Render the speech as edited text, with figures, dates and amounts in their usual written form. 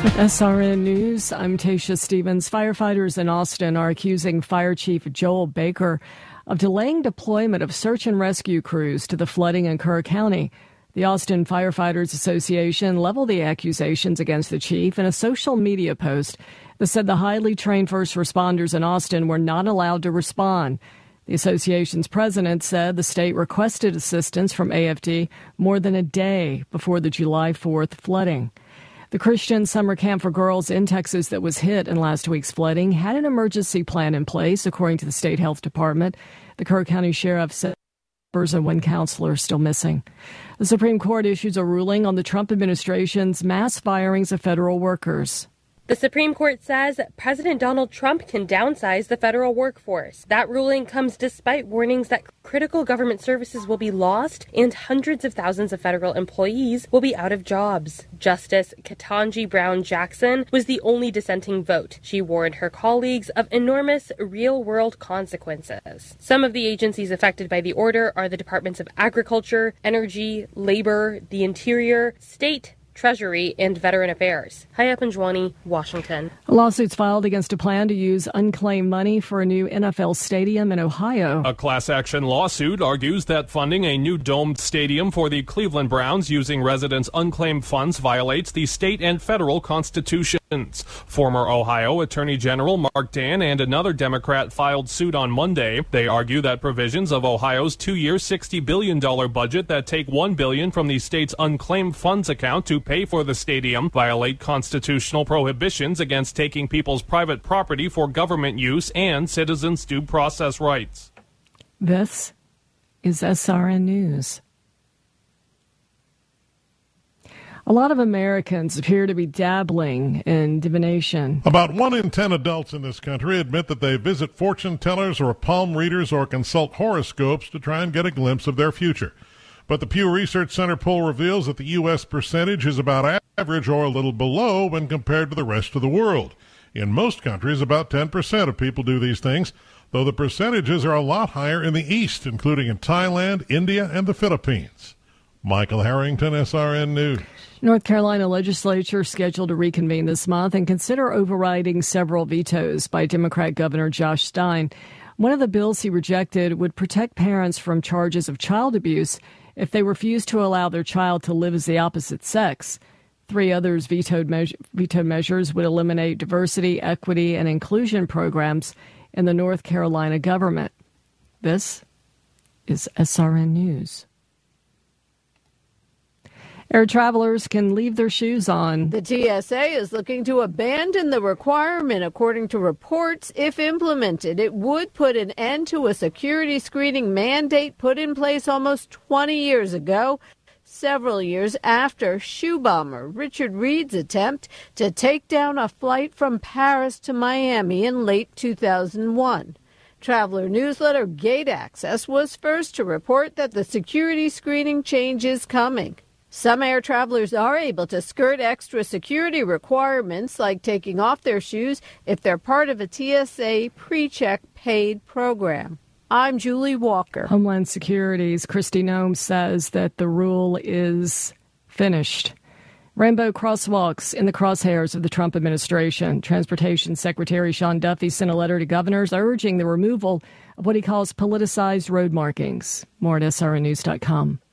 With SRN News, I'm Tasha Stevens. Firefighters in Austin are accusing Fire Chief Joel Baker of delaying deployment of search and rescue crews to the flooding in Kerr County. The Austin Firefighters Association leveled the accusations against the chief in a social media post that said the highly trained first responders in Austin were not allowed to respond. The association's president said the state requested assistance from AFD more than a day before the July 4th flooding. The Christian summer camp for girls in Texas that was hit in last week's flooding had an emergency plan in place, according to the state health department. The Kerr County sheriff said and one counselor are still missing. The Supreme Court issues a ruling on the Trump administration's mass firings of federal workers. The Supreme Court says President Donald Trump can downsize the federal workforce. That ruling comes despite warnings that critical government services will be lost and hundreds of thousands of federal employees will be out of jobs. Justice Ketanji Brown Jackson was the only dissenting vote. She warned her colleagues of enormous real-world consequences. Some of the agencies affected by the order are the Departments of Agriculture, Energy, Labor, the Interior, State, Treasury, and Veteran Affairs. Haya Panjwani, Washington. Lawsuits filed against a plan to use unclaimed money for a new NFL stadium in Ohio. A class action lawsuit argues that funding a new domed stadium for the Cleveland Browns using residents' unclaimed funds violates the state and federal constitutions. Former Ohio Attorney General Mark Dan and another Democrat filed suit on Monday. They argue that provisions of Ohio's two-year $60 billion budget that take $1 billion from the state's unclaimed funds account to pay for the stadium violate constitutional prohibitions against taking people's private property for government use and citizens' due process rights. This is SRN News. A lot of Americans appear to be dabbling in divination. About 1 in 10 adults in this country admit that they visit fortune tellers or palm readers or consult horoscopes to try and get a glimpse of their future. But the Pew Research Center poll reveals that the U.S. percentage is about average or a little below when compared to the rest of the world. In most countries, about 10% of people do these things, though the percentages are a lot higher in the East, including in Thailand, India, and the Philippines. Michael Harrington, SRN News. North Carolina legislature scheduled to reconvene this month and consider overriding several vetoes by Democrat Governor Josh Stein. One of the bills he rejected would protect parents from charges of child abuse if they refuse to allow their child to live as the opposite sex. 3 others vetoed measures would eliminate diversity, equity, and inclusion programs in the North Carolina government. This is SRN News. Air travelers can leave their shoes on. The TSA is looking to abandon the requirement, according to reports. If implemented, it would put an end to a security screening mandate put in place almost 20 years ago, several years after shoe bomber Richard Reed's attempt to take down a flight from Paris to Miami in late 2001. Traveler newsletter Gate Access was first to report that the security screening change is coming. Some air travelers are able to skirt extra security requirements like taking off their shoes if they're part of a TSA PreCheck paid program. I'm Julie Walker. Homeland Security's Kristi Noem says that the rule is finished. Rainbow crosswalks in the crosshairs of the Trump administration. Transportation Secretary Sean Duffy sent a letter to governors urging the removal of what he calls politicized road markings. More at srnnews.com.